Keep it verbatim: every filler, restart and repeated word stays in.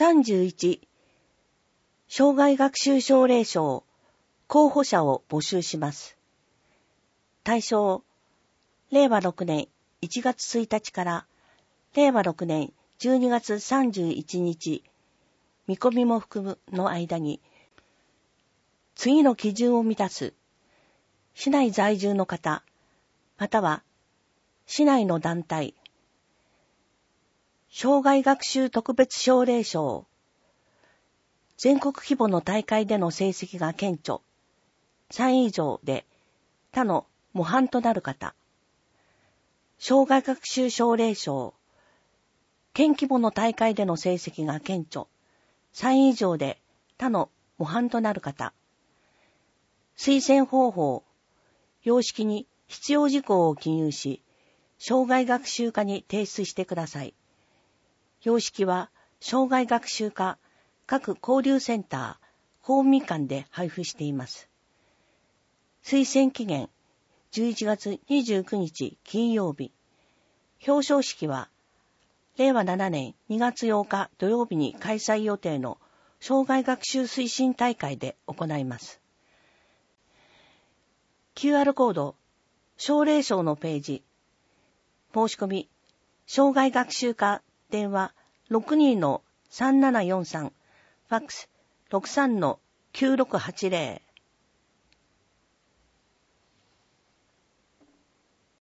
さんじゅういち、障害学習奨励賞候補者を募集します。対象、れいわろくねんいちがつついたちかられいわろくねんじゅうにがつさんじゅういちにち、見込みも含むの間に、次の基準を満たす、市内在住の方、または市内の団体、障害学習特別奨励賞、全国規模の大会での成績が顕著、さんい以上で他の模範となる方、障害学習奨励賞、県規模の大会での成績が顕著、さんい以上で他の模範となる方、推薦方法、要式に必要事項を記入し、障害学習課に提出してください。要式は障害学習課各交流センター、公務員間で配布しています。推薦期限じゅういちがつにじゅうくにち金曜日。表彰式はれいわななねんにがつようか土曜日に開催予定の障害学習推進大会で行います。キューアール コード、奨励賞のページ、申し込み、障害学習課電話 ろくに のさんななよんさん、ファックス ろくさんのきゅうろくはちゼロ